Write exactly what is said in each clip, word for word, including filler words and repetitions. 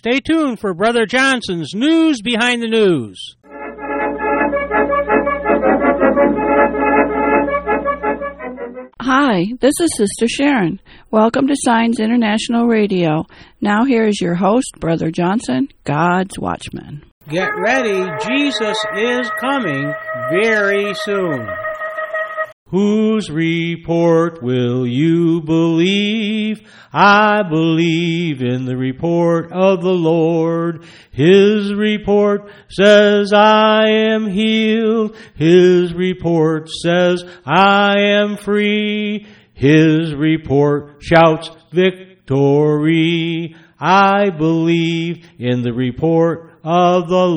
Stay tuned for Brother Johnson's News Behind the News. Hi, this is Sister Sharon. Welcome to Signs International Radio. Now here is your host, Brother Johnson, God's Watchman. Get ready, Jesus is coming very soon. Whose report will you believe? I believe in the report of the Lord. His report says I am healed. His report says I am free. His report shouts victory. I believe in the report of the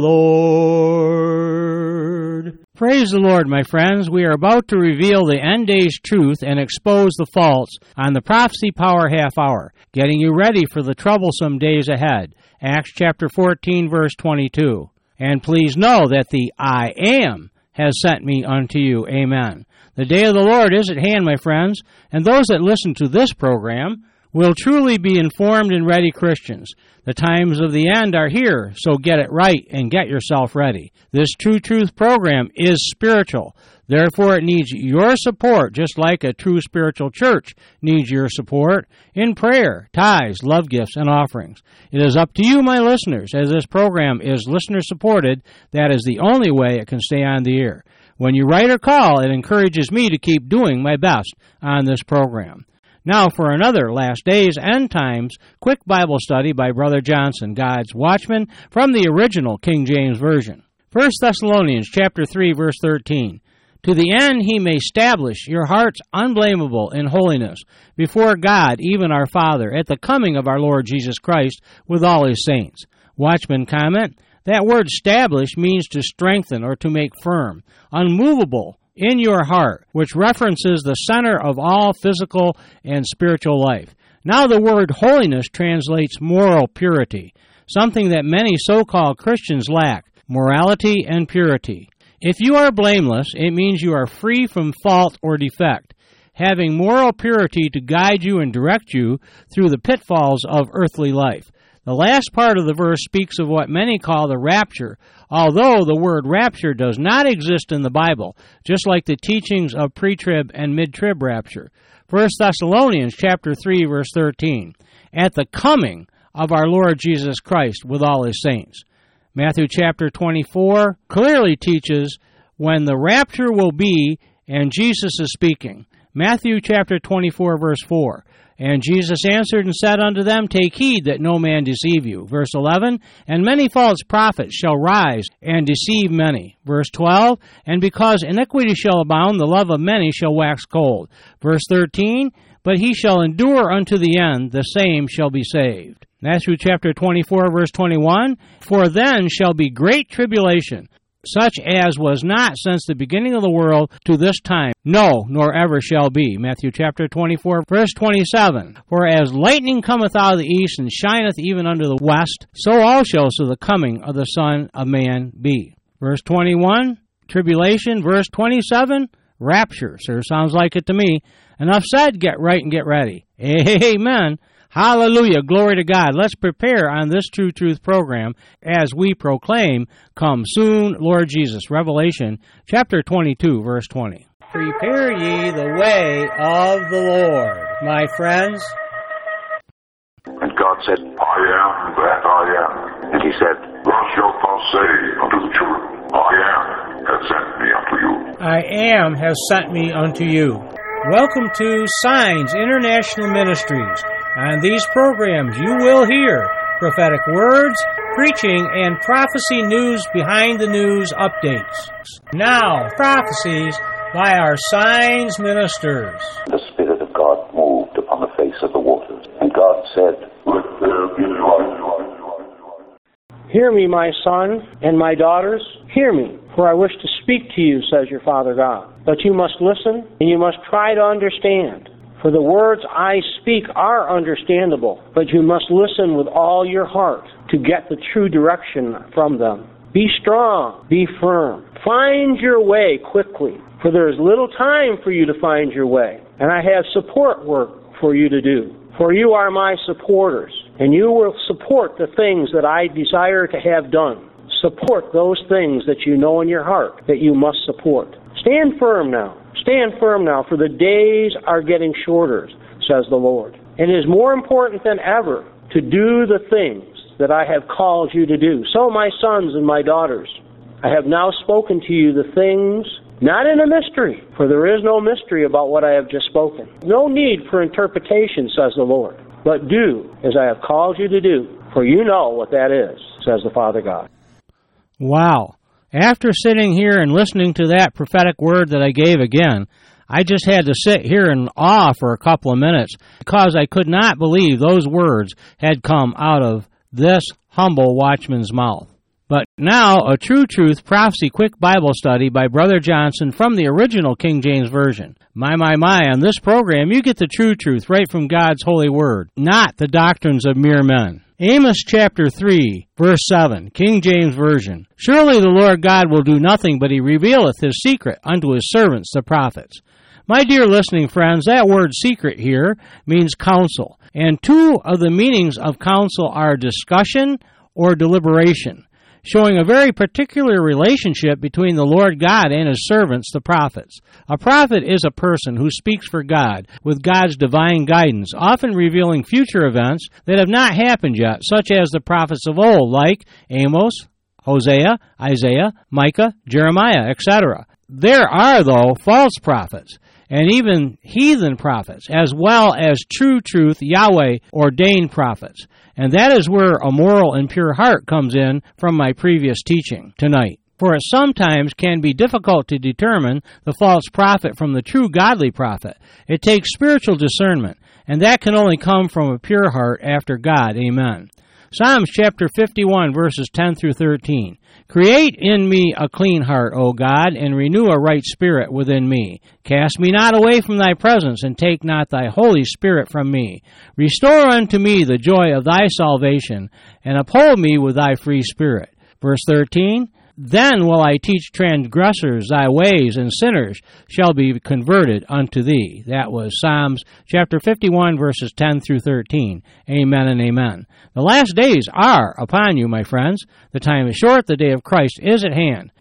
Lord. Praise the Lord, my friends. We are about to reveal the end days truth and expose the faults on the Prophecy Power Half Hour, getting you ready for the troublesome days ahead. Acts chapter fourteen, verse twenty-two. And please know that the I Am has sent me unto you. Amen. The day of the Lord is at hand, my friends, and those that listen to this program will truly be informed and ready Christians. The times of the end are here, so get it right and get yourself ready. This True Truth program is spiritual. Therefore, it needs your support, just like a true spiritual church needs your support in prayer, tithes, love gifts, and offerings. It is up to you, my listeners, as this program is listener-supported. That is the only way it can stay on the air. When you write or call, it encourages me to keep doing my best on this program. Now for another Last Days End Times quick Bible study by Brother Johnson, God's Watchman, from the original King James Version. First Thessalonians chapter three, verse thirteen. To the end he may establish your hearts unblameable in holiness before God, even our Father, at the coming of our Lord Jesus Christ with all his saints. Watchman comment, that word establish means to strengthen or to make firm, unmovable, in your heart, which references the center of all physical and spiritual life. Now the word holiness translates moral purity, something that many so-called Christians lack, morality and purity. If you are blameless, it means you are free from fault or defect, having moral purity to guide you and direct you through the pitfalls of earthly life. The last part of the verse speaks of what many call the rapture, although the word rapture does not exist in the Bible, just like the teachings of pre-trib and mid-trib rapture. First Thessalonians chapter three, verse thirteen, at the coming of our Lord Jesus Christ with all his saints. Matthew chapter twenty-four clearly teaches when the rapture will be, and Jesus is speaking. Matthew chapter twenty-four, verse four. And Jesus answered and said unto them, take heed that no man deceive you. Verse eleven, and many false prophets shall rise and deceive many. Verse twelve, and because iniquity shall abound, the love of many shall wax cold. Verse thirteen, but he shall endure unto the end, the same shall be saved. Matthew chapter twenty-four, verse twenty-one, for then shall be great tribulation, such as was not since the beginning of the world to this time, no, nor ever shall be. Matthew chapter twenty-four, verse twenty-seven. For as lightning cometh out of the east, and shineth even unto the west, so also shall the coming of the Son of Man be. Verse twenty-one, tribulation. Verse twenty-seven, rapture. Sure sounds like it to me. Enough said, get right and get ready. Amen. Hallelujah. Glory to God. Let's prepare on this True Truth program as we proclaim, come soon, Lord Jesus. Revelation chapter twenty-two, verse twenty. Prepare ye the way of the Lord, my friends. And God said, I am that I am. And he said, thus shalt thou say unto the children, I am has sent me unto you. I am has sent me unto you. Welcome to Signs International Ministries. On these programs, you will hear prophetic words, preaching, and prophecy news behind the news updates. Now, prophecies by our Signs ministers. The Spirit of God moved upon the face of the waters, and God said, let there be light. Hear me, my son and my daughters, hear me, for I wish to speak to you, says your Father God. But you must listen, and you must try to understand. For the words I speak are understandable, but you must listen with all your heart to get the true direction from them. Be strong, be firm. Find your way quickly, for there is little time for you to find your way, and I have support work for you to do. For you are my supporters, and you will support the things that I desire to have done. Support those things that you know in your heart that you must support. Stand firm now. Stand firm now, for the days are getting shorter, says the Lord. And it is more important than ever to do the things that I have called you to do. So, my sons and my daughters, I have now spoken to you the things, not in a mystery, for there is no mystery about what I have just spoken. No need for interpretation, says the Lord, but do as I have called you to do, for you know what that is, says the Father God. Wow. After sitting here and listening to that prophetic word that I gave again, I just had to sit here in awe for a couple of minutes because I could not believe those words had come out of this humble watchman's mouth. But now, a True Truth Prophecy Quick Bible Study by Brother Johnson from the original King James Version. My, my, my, on this program you get the true truth right from God's holy word, not the doctrines of mere men. Amos chapter three, verse seven, King James Version. Surely the Lord God will do nothing, but he revealeth his secret unto his servants the prophets. My dear listening friends, that word secret here means counsel, and two of the meanings of counsel are discussion or deliberation, showing a very particular relationship between the Lord God and his servants, the prophets. A prophet is a person who speaks for God with God's divine guidance, often revealing future events that have not happened yet, such as the prophets of old, like Amos, Hosea, Isaiah, Micah, Jeremiah, et cetera. There are, though, false prophets, and even heathen prophets, as well as true truth Yahweh ordained prophets. And that is where a moral and pure heart comes in from my previous teaching tonight. For it sometimes can be difficult to determine the false prophet from the true godly prophet. It takes spiritual discernment, and that can only come from a pure heart after God. Amen. Psalms chapter fifty-one, verses ten through thirteen. Create in me a clean heart, O God, and renew a right spirit within me. Cast me not away from thy presence, and take not thy Holy Spirit from me. Restore unto me the joy of thy salvation, and uphold me with thy free spirit. Verse thirteen. Then will I teach transgressors thy ways, and sinners shall be converted unto thee. That was Psalms chapter fifty-one, verses ten through thirteen. Amen and amen. The last days are upon you, my friends. The time is short, the day of Christ is at hand.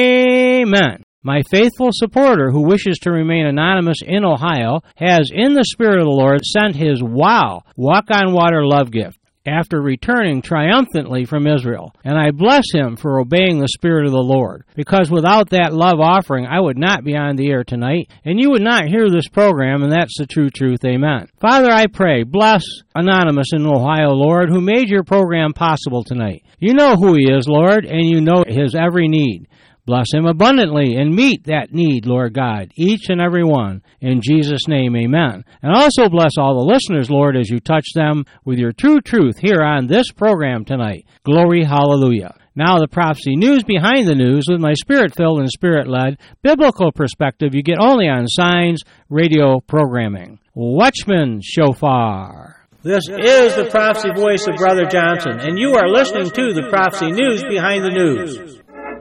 Amen. My faithful supporter who wishes to remain anonymous in Ohio has, in the Spirit of the Lord, sent his wow, walk-on-water love gift after returning triumphantly from Israel. And I bless him for obeying the Spirit of the Lord, because without that love offering, I would not be on the air tonight, and you would not hear this program, and that's the true truth. Amen. Father, I pray, bless Anonymous in Ohio, Lord, who made your program possible tonight. You know who he is, Lord, and you know his every need. Bless him abundantly and meet that need, Lord God, each and every one. In Jesus' name, amen. And also bless all the listeners, Lord, as you touch them with your true truth here on this program tonight. Glory, hallelujah. Now the prophecy news behind the news with my spirit-filled and spirit-led biblical perspective you get only on Signs Radio programming. Watchman Shofar. This is the prophecy voice of Brother Johnson, and you are listening to the prophecy news behind the news.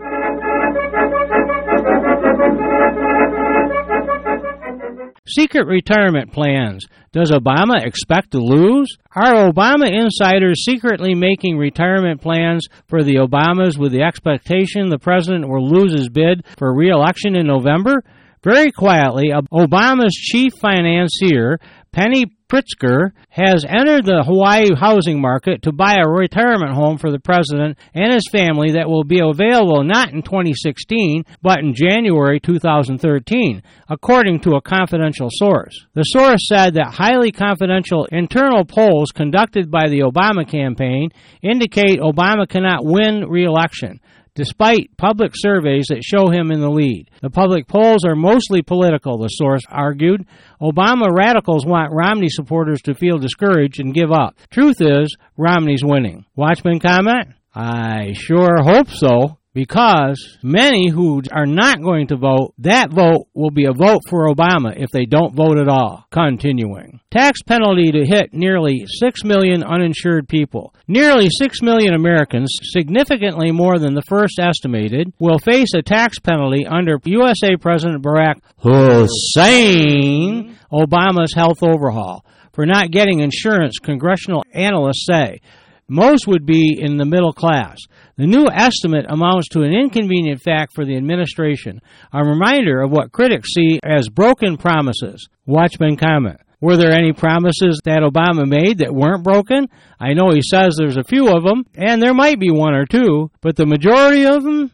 Secret retirement plans. Does Obama expect to lose? Are Obama insiders secretly making retirement plans for the Obamas with the expectation the president will lose his bid for re-election in November? Very quietly, Obama's chief financier, Penny Pritzker, has entered the Hawaii housing market to buy a retirement home for the president and his family that will be available not in twenty sixteen, but in January two thousand thirteen, according to a confidential source. The source said that highly confidential internal polls conducted by the Obama campaign indicate Obama cannot win re-election, despite public surveys that show him in the lead. The public polls are mostly political, the source argued. Obama radicals want Romney supporters to feel discouraged and give up. Truth is, Romney's winning. Watchman comment? I sure hope so, because many who are not going to vote, that vote will be a vote for Obama if they don't vote at all. Continuing. Tax penalty to hit nearly six million uninsured people. Nearly six million Americans, significantly more than the first estimated, will face a tax penalty under U S A President Barack Hussein Obama's health overhaul. for not getting insurance, congressional analysts say. Most would be in the middle class. The new estimate amounts to an inconvenient fact for the administration, a reminder of what critics see as broken promises. Watchman comment. Were there any promises that Obama made that weren't broken? I know he says there's a few of them, and there might be one or two, but the majority of them?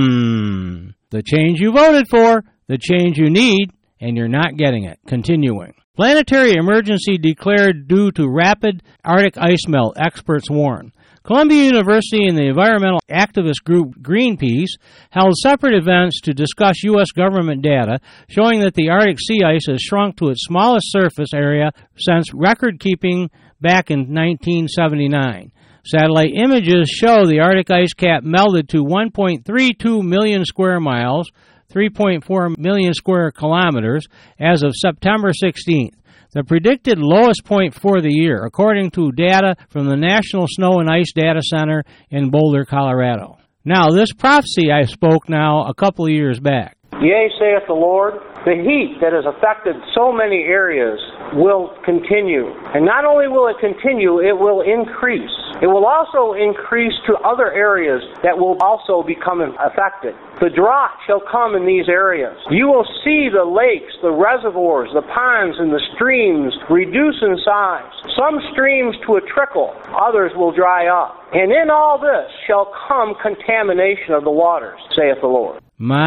Hmm. The change you voted for, the change you need, and you're not getting it. Continuing. Planetary emergency declared due to rapid Arctic ice melt, experts warn. Columbia University and the environmental activist group Greenpeace held separate events to discuss U S government data showing that the Arctic sea ice has shrunk to its smallest surface area since record-keeping back in nineteen seventy-nine. Satellite images show the Arctic ice cap melted to one point three two million square miles, three point four million square kilometers, as of September sixteenth. The predicted lowest point for the year, according to data from the National Snow and Ice Data Center in Boulder, Colorado. Now, this prophecy I spoke now a couple of years back. Yea, saith the Lord, the heat that has affected so many areas will continue. And not only will it continue, it will increase. It will also increase to other areas that will also become affected. The drought shall come in these areas. You will see the lakes, the reservoirs, the ponds, and the streams reduce in size. Some streams to a trickle, others will dry up. And in all this shall come contamination of the waters, saith the Lord.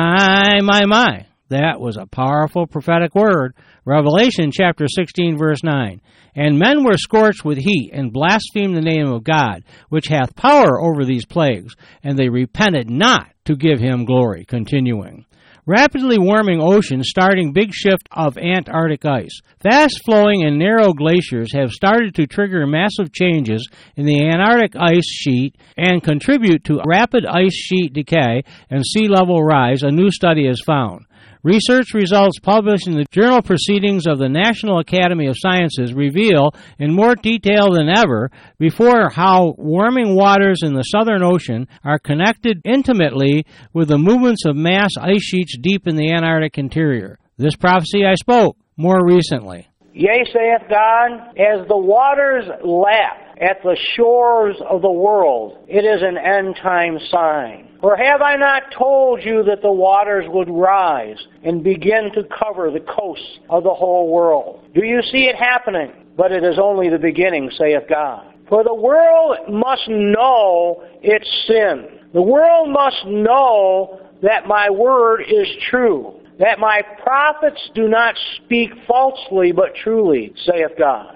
My, my, my. That was a powerful prophetic word. Revelation chapter sixteen, verse nine. And men were scorched with heat, and blasphemed the name of God, which hath power over these plagues, and they repented not to give him glory. Continuing. Rapidly warming oceans starting big shift of Antarctic ice. Fast-flowing and narrow glaciers have started to trigger massive changes in the Antarctic ice sheet and contribute to rapid ice sheet decay and sea level rise, a new study has found. Research results published in the Journal Proceedings of the National Academy of Sciences reveal in more detail than ever before how warming waters in the Southern Ocean are connected intimately with the movements of mass ice sheets deep in the Antarctic interior. This prophecy I spoke more recently. Yea, saith God, as the waters lap at the shores of the world, it is an end-time sign. For have I not told you that the waters would rise and begin to cover the coasts of the whole world? Do you see it happening? But it is only the beginning, saith God. For the world must know its sin. The world must know that my word is true, that my prophets do not speak falsely but truly, saith God.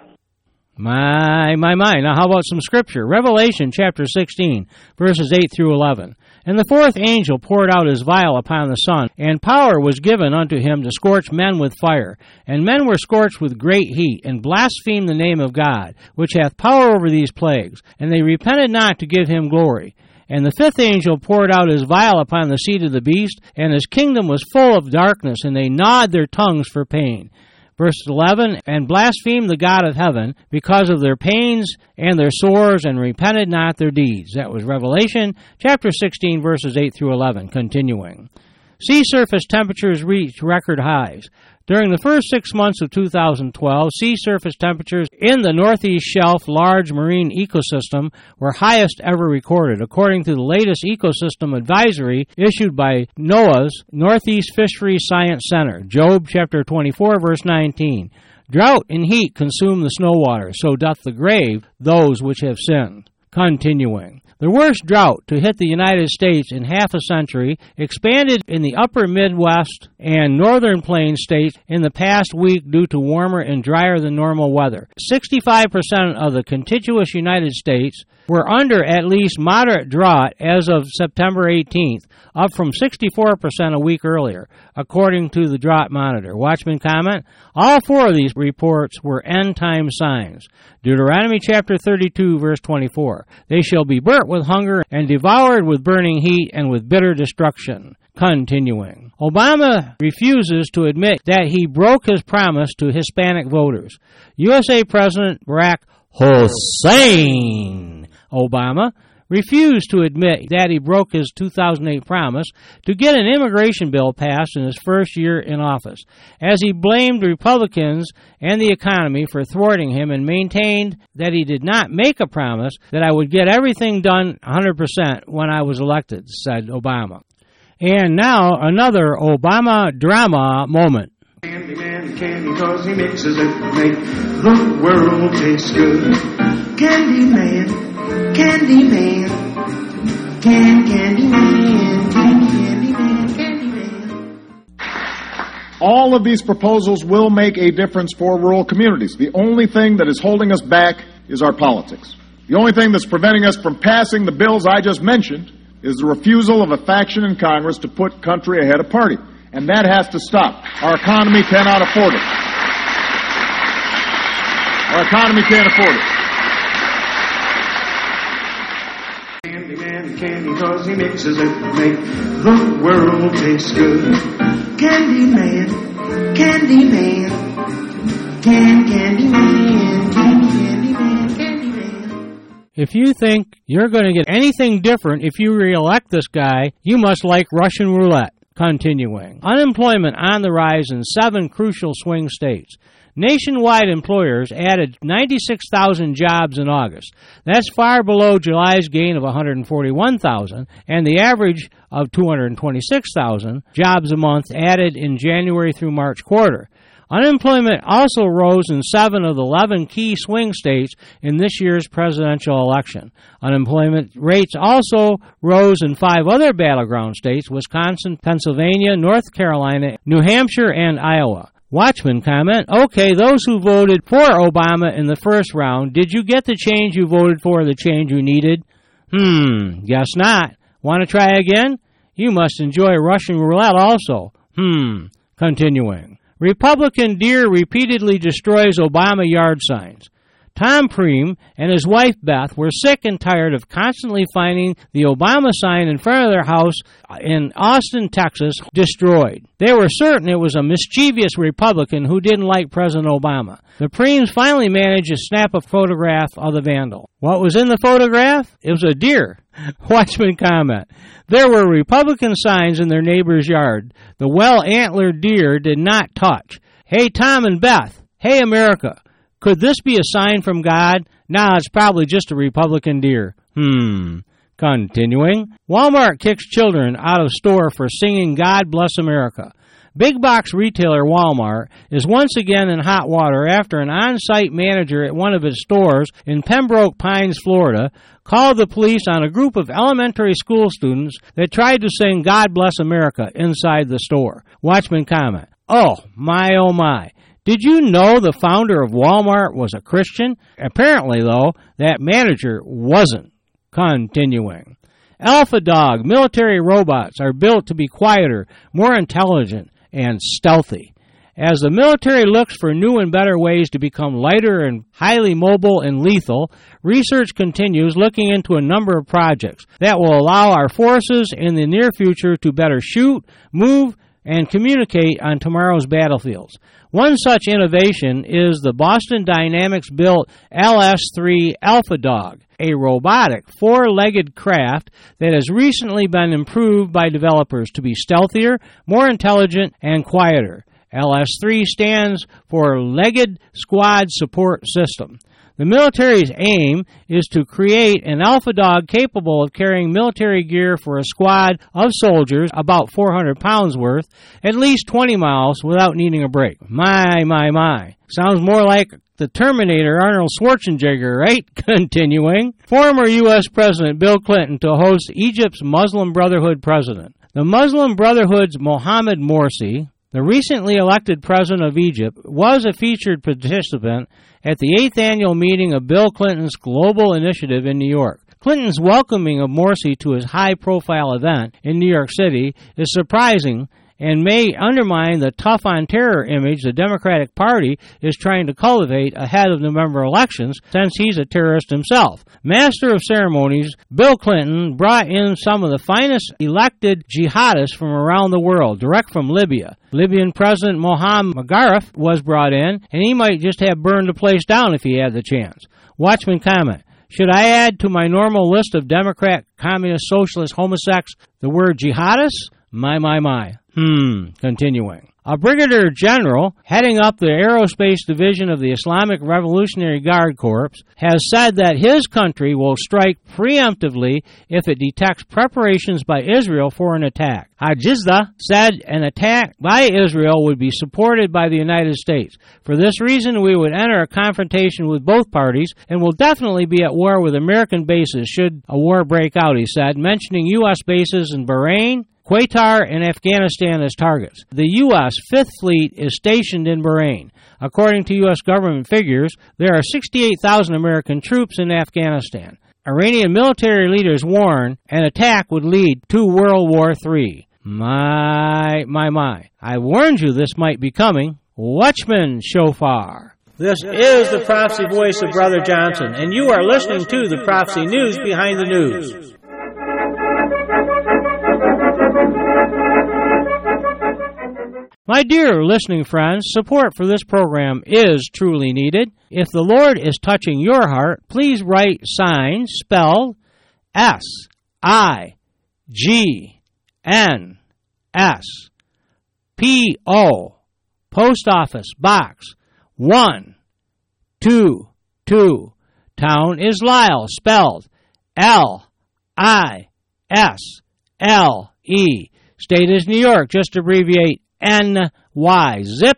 My, my, my. Now how about some scripture? Revelation chapter sixteen, verses eight through eleven. And the fourth angel poured out his vial upon the sun, and power was given unto him to scorch men with fire. And men were scorched with great heat, and blasphemed the name of God, which hath power over these plagues. And they repented not to give him glory. And the fifth angel poured out his vial upon the seat of the beast, and his kingdom was full of darkness, and they gnawed their tongues for pain. Verse eleven, and blasphemed the God of heaven because of their pains and their sores, and repented not their deeds. That was Revelation chapter sixteen, verses eight through eleven. Continuing. Sea surface temperatures reached record highs. During the first six months of two thousand twelve, sea surface temperatures in the Northeast Shelf large marine ecosystem were highest ever recorded, according to the latest ecosystem advisory issued by NOAA's Northeast Fisheries Science Center. Job chapter twenty-four, verse nineteen. Drought and heat consume the snow water, so doth the grave those which have sinned. Continuing. The worst drought to hit the United States in half a century expanded in the upper Midwest and northern plains states in the past week due to warmer and drier than normal weather. sixty-five percent of the contiguous United States were under at least moderate drought as of September eighteenth, up from sixty-four percent a week earlier, according to the Drought Monitor. Watchman comment, all four of these reports were end-time signs. Deuteronomy chapter thirty-two, verse twenty-four. They shall be burnt with hunger and devoured with burning heat and with bitter destruction. Continuing. Obama refuses to admit that he broke his promise to Hispanic voters. U S A President Barack Hussein Obama refused to admit that he broke his two thousand eight promise to get an immigration bill passed in his first year in office, as he blamed Republicans and the economy for thwarting him and maintained that he did not make a promise that I would get everything done one hundred percent when I was elected, said Obama. And now another Obama drama moment. Candy man, candy cause he mixes it to make the world taste good. Candy man, candy man, can candy man, candy candy man, candy man. All of these proposals will make a difference for rural communities. The only thing that is holding us back is our politics. The only thing that's preventing us from passing the bills I just mentioned is the refusal of a faction in Congress to put country ahead of party. And that has to stop. Our economy cannot afford it. Our economy can't afford it. Candy man, candy cause he mixes it to make the world taste good. Candy man, candy man, can candy man, candy candy man, candy man. If you think you're going to get anything different if you re-elect this guy, you must like Russian roulette. Continuing. Unemployment on the rise in seven crucial swing states. Nationwide employers added ninety-six thousand jobs in August. That's far below July's gain of one hundred forty-one thousand and the average of two hundred twenty-six thousand jobs a month added in January through March quarter. Unemployment also rose in seven of the eleven key swing states in this year's presidential election. Unemployment rates also rose in five other battleground states: Wisconsin, Pennsylvania, North Carolina, New Hampshire, and Iowa. Watchman comment, okay, those who voted for Obama in the first round, did you get the change you voted for, the change you needed? Hmm, guess not. Want to try again? You must enjoy Russian roulette also. Hmm, continuing. Republican Deere repeatedly destroys Obama yard signs. Tom Preem and his wife Beth were sick and tired of constantly finding the Obama sign in front of their house in Austin, Texas, destroyed. They were certain it was a mischievous Republican who didn't like President Obama. The Preems finally managed to snap a photograph of the vandal. What was in the photograph? It was a deer. Watchman comment. There were Republican signs in their neighbor's yard. The well-antlered deer did not touch. Hey, Tom and Beth. Hey, America. Could this be a sign from God? Nah, it's probably just a Republican deer. Hmm. Continuing. Walmart kicks children out of store for singing God Bless America. Big box retailer Walmart is once again in hot water after an on-site manager at one of its stores in Pembroke Pines, Florida, called the police on a group of elementary school students that tried to sing God Bless America inside the store. Watchman comment. Oh, my, oh, my. Did you know the founder of Walmart was a Christian? Apparently, though, that manager wasn't. Continuing. Alpha Dog military robots are built to be quieter, more intelligent, and stealthy. As the military looks for new and better ways to become lighter and highly mobile and lethal, research continues looking into a number of projects that will allow our forces in the near future to better shoot, move, and communicate on tomorrow's battlefields. One such innovation is the Boston Dynamics-built L S three Alpha Dog, a robotic, four-legged craft that has recently been improved by developers to be stealthier, more intelligent, and quieter. L S three stands for Legged Squad Support System. The military's aim is to create an Alpha Dog capable of carrying military gear for a squad of soldiers, about four hundred pounds worth, at least twenty miles without needing a break. My, my, my. Sounds more like the Terminator Arnold Schwarzenegger, right? Continuing. Former U S President Bill Clinton to host Egypt's Muslim Brotherhood president. The Muslim Brotherhood's Mohamed Morsi, the recently elected president of Egypt, was a featured participant at the eighth annual meeting of Bill Clinton's Global Initiative in New York. Clinton's welcoming of Morsi to his high-profile event in New York City is surprising and may undermine the tough-on-terror image the Democratic Party is trying to cultivate ahead of November elections, since he's a terrorist himself. Master of ceremonies, Bill Clinton brought in some of the finest elected jihadists from around the world, direct from Libya. Libyan President Mohamed Magharif was brought in, and he might just have burned the place down if he had the chance. Watchman comment. Should I add to my normal list of Democrat, Communist, Socialist, homosexuals the word jihadists? My, my, my. Hmm, continuing. A brigadier general heading up the aerospace division of the Islamic Revolutionary Guard Corps has said that his country will strike preemptively if it detects preparations by Israel for an attack. Hajizda said an attack by Israel would be supported by the United States. For this reason, we would enter a confrontation with both parties and will definitely be at war with American bases should a war break out, he said, mentioning U S bases in Bahrain, Qatar, and Afghanistan as targets. The U S Fifth Fleet is stationed in Bahrain. According to U S government figures, there are sixty-eight thousand American troops in Afghanistan. Iranian military leaders warn an attack would lead to World War Three. My, my, my. I warned you this might be coming. Watchman Shofar. This is the prophecy voice of Brother Johnson, and you are listening to the Prophecy News Behind the News. My dear listening friends, support for this program is truly needed. If the Lord is touching your heart, please write sign spelled S I G N S P O Post Office Box one two two. Town is Lisle, spelled L I S L E. State is New York, just abbreviate N Y. Zip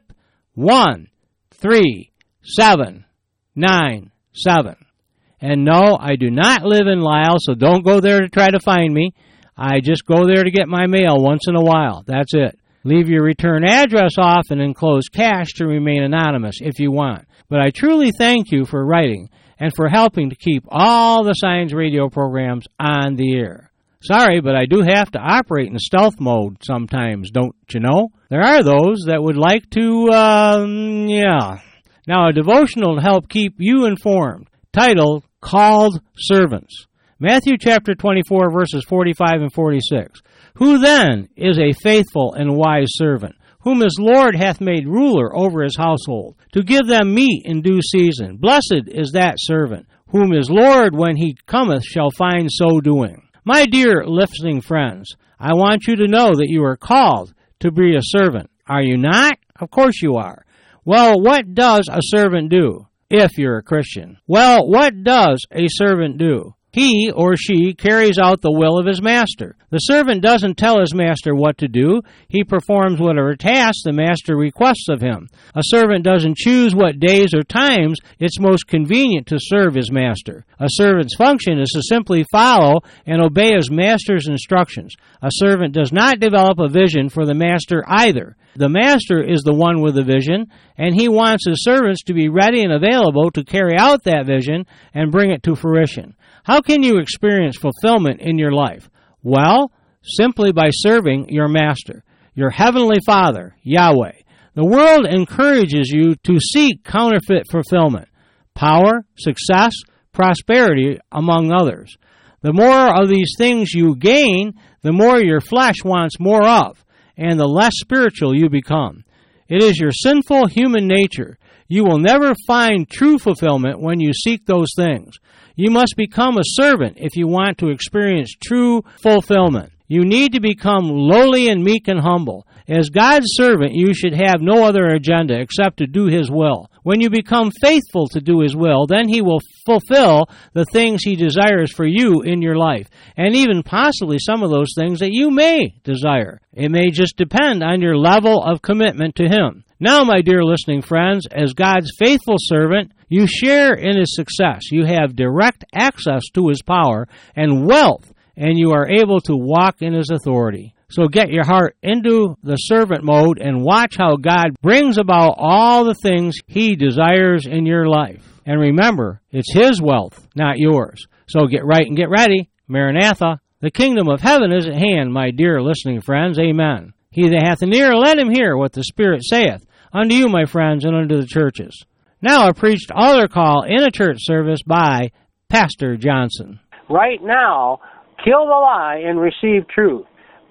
one three seven nine seven. And no, I do not live in Lisle, so don't go there to try to find me. I just go there to get my mail once in a while. That's it. Leave your return address off and enclose cash to remain anonymous if you want. But I truly thank you for writing and for helping to keep all the Signs radio programs on the air. Sorry, but I do have to operate in stealth mode sometimes, don't you know? There are those that would like to, um, yeah. Now, a devotional to help keep you informed, titled, Called Servants. Matthew chapter twenty-four, verses forty-five and forty-six. Who then is a faithful and wise servant, whom his Lord hath made ruler over his household, to give them meat in due season? Blessed is that servant, whom his Lord, when he cometh, shall find so doing. My dear listening friends, I want you to know that you are called to be a servant. Are you not? Of course you are. Well, what does a servant do if you're a Christian? Well, what does a servant do? He or she carries out the will of his master. The servant doesn't tell his master what to do. He performs whatever tasks the master requests of him. A servant doesn't choose what days or times it's most convenient to serve his master. A servant's function is to simply follow and obey his master's instructions. A servant does not develop a vision for the master either. The master is the one with the vision, and he wants his servants to be ready and available to carry out that vision and bring it to fruition. How can you experience fulfillment in your life? Well, simply by serving your master, your heavenly Father, Yahweh. The world encourages you to seek counterfeit fulfillment, power, success, prosperity, among others. The more of these things you gain, the more your flesh wants more of, and the less spiritual you become. It is your sinful human nature. You will never find true fulfillment when you seek those things. You must become a servant if you want to experience true fulfillment. You need to become lowly and meek and humble. As God's servant, you should have no other agenda except to do His will. When you become faithful to do His will, then He will fulfill the things He desires for you in your life, and even possibly some of those things that you may desire. It may just depend on your level of commitment to Him. Now, my dear listening friends, as God's faithful servant, you share in His success. You have direct access to His power and wealth, and you are able to walk in His authority. So get your heart into the servant mode and watch how God brings about all the things He desires in your life. And remember, it's His wealth, not yours. So get right and get ready. Maranatha, the kingdom of heaven is at hand, my dear listening friends. Amen. He that hath an ear, let him hear what the Spirit saith unto you, my friends, and unto the churches. Now I preached altar call in a church service by Pastor Johnson. Right now, kill the lie and receive truth.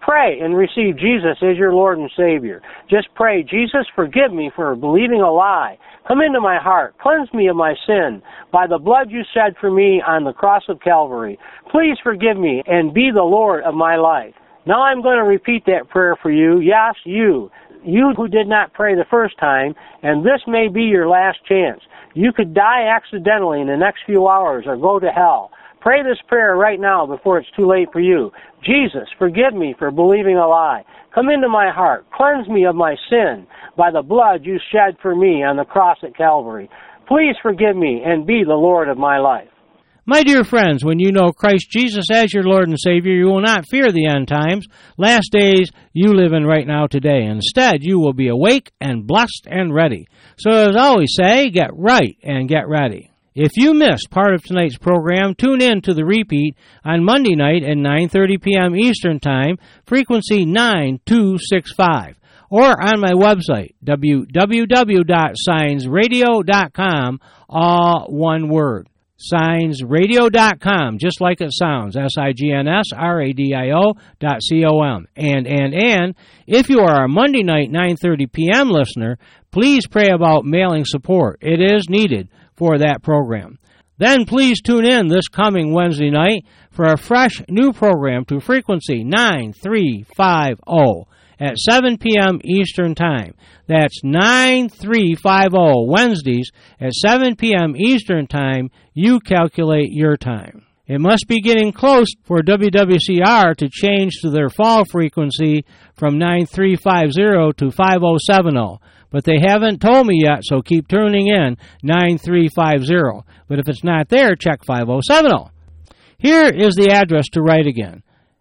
Pray and receive Jesus as your Lord and Savior. Just pray, Jesus, forgive me for believing a lie. Come into my heart. Cleanse me of my sin by the blood you shed for me on the cross of Calvary. Please forgive me and be the Lord of my life. Now I'm going to repeat that prayer for you. Yes, you. You who did not pray the first time, and this may be your last chance. You could die accidentally in the next few hours or go to hell. Pray this prayer right now before it's too late for you. Jesus, forgive me for believing a lie. Come into my heart. Cleanse me of my sin by the blood you shed for me on the cross at Calvary. Please forgive me and be the Lord of my life. My dear friends, when you know Christ Jesus as your Lord and Savior, you will not fear the end times, last days you live in right now today. Instead, you will be awake and blessed and ready. So as I always say, get right and get ready. If you missed part of tonight's program, tune in to the repeat on Monday night at nine thirty p.m. Eastern Time, frequency nine two six five, or on my website, w w w dot signs radio dot com, all one word. signs radio dot com, just like it sounds, S I G N S R A D I O dot C O M. And, and, and, if you are a Monday night nine thirty p.m. listener, please pray about mailing support. It is needed for that program. Then please tune in this coming Wednesday night for a fresh new program to frequency nine three five zero at seven p.m. Eastern Time. That's nine three five zero Wednesdays at seven p.m. Eastern Time. You calculate your time. It must be getting close for W W C R to change to their fall frequency from nine three five zero to five oh seven zero. But they haven't told me yet, so keep tuning in, nine three five zero. But if it's not there, check five oh seven oh. Here is the address to write again.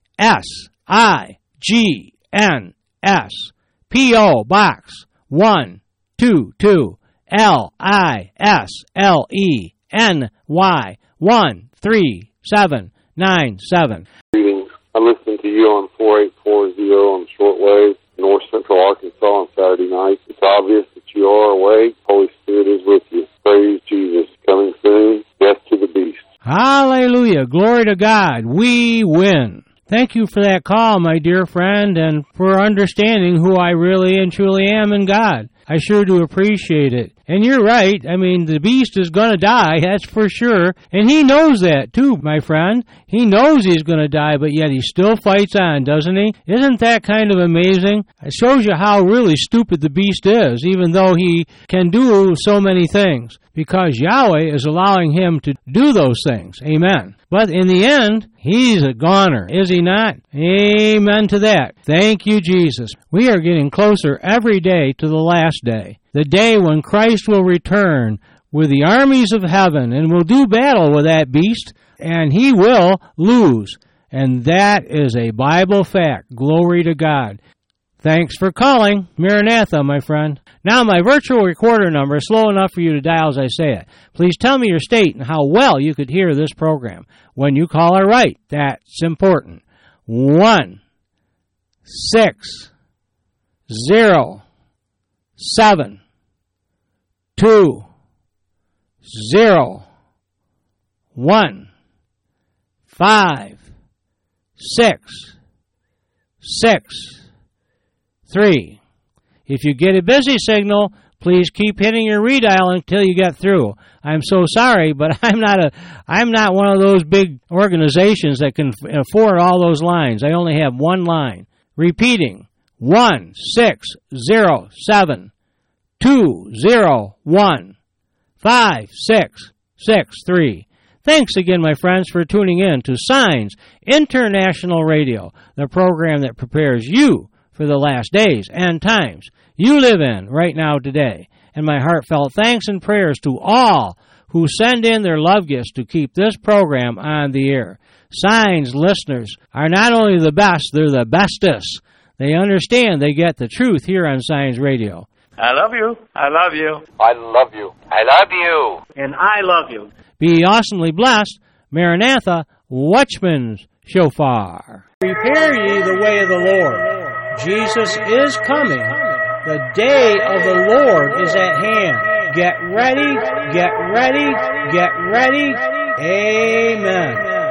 S I G N S P O Box one two two L I S L E N Y one three seven nine seven. Greetings. I listen to you on four eight four zero on shortwave, North Central Arkansas on Saturday night. It's obvious that you are awake. Holy Spirit is with you. Praise Jesus. Coming soon. Death to the beast. Hallelujah. Glory to God. We win. Thank you for that call, my dear friend, and for understanding who I really and truly am in God. I sure do appreciate it. And you're right. I mean, the beast is going to die, that's for sure. And he knows that, too, my friend. He knows he's going to die, but yet he still fights on, doesn't he? Isn't that kind of amazing? It shows you how really stupid the beast is, even though he can do so many things, because Yahweh is allowing him to do those things. Amen. But in the end, he's a goner, is he not? Amen to that. Thank you, Jesus. We are getting closer every day to the last day, the day when Christ will return with the armies of heaven and will do battle with that beast, and he will lose. And that is a Bible fact. Glory to God. Thanks for calling. Maranatha, my friend. Now, my virtual recorder number is slow enough for you to dial as I say it. Please tell me your state and how well you could hear this program. When you call or write, that's important. One, six, zero, seven, two, zero, one, five, six, six, three. If you get a busy signal, please keep hitting your redial until you get through. I'm so sorry, but I'm not a I'm not one of those big organizations that can afford all those lines. I only have one line. Repeating, one six zero seven two zero one five six six three. Thanks again, my friends, for tuning in to Signs International Radio, the program that prepares you for the last days and times you live in right now today. And my heartfelt thanks and prayers to all who send in their love gifts to keep this program on the air. Signs listeners are not only the best, they're the bestest. They understand they get the truth here on Signs Radio. I love you. I love you. I love you. I love you. And I love you. Be awesomely blessed. Maranatha, Watchman's Shofar. Prepare ye the way of the Lord. Jesus is coming. The day of the Lord is at hand. Get ready, get ready, get ready. Amen.